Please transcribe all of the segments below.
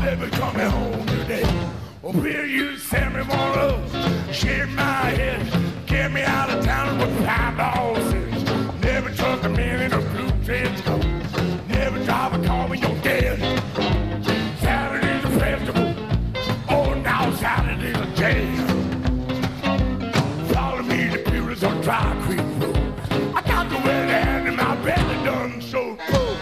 never coming home today. Oh, Bill, you send me one of those, shave my head, get me out of town with $5. Never trust a man in a blue trench coat. Never drive a car when you're dead. Saturday's a festival. Oh, now Saturday's a jam. Follow me to Pewters on Dry Creek Road. I got the wet hand in my belly done so cold.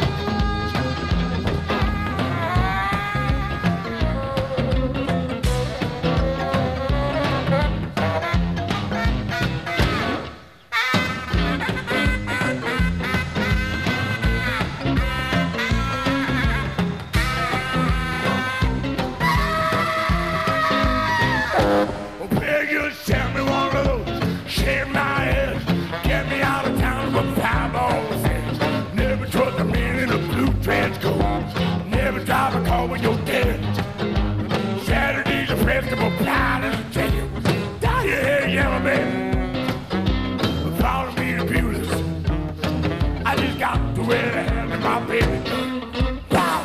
Never drive a car when you're dead. Saturday's a festival, blind as a tail. Down your head, yellow man. Follow me to Pewters. I just got to wear the hand in my baby. Wow.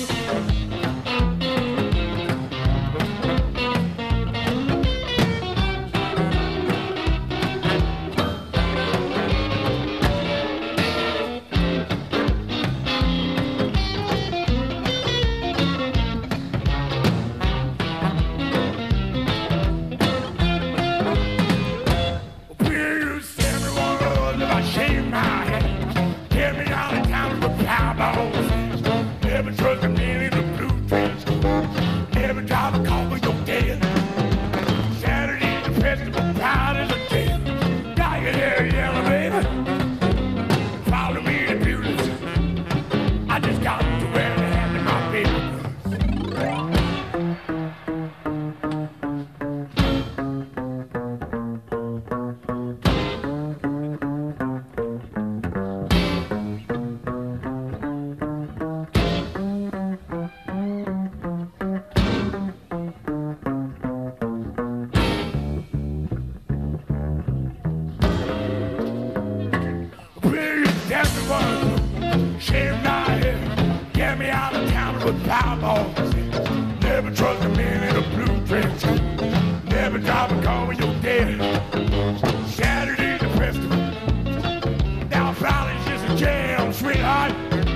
Never trust a man in a blue trench coat. Never drive a car when you're dead. Saturday's a festival, proud as a tail. Got your hair yellow, baby. Follow me to Pewters. I just got to wear the hand in my baby. Shave my head, get me out of town with $5. Never trust a man in a blue trench coat. Never drive a car when you're dead. Saturday's a festival. Now Friday's just a jam, sweetheart.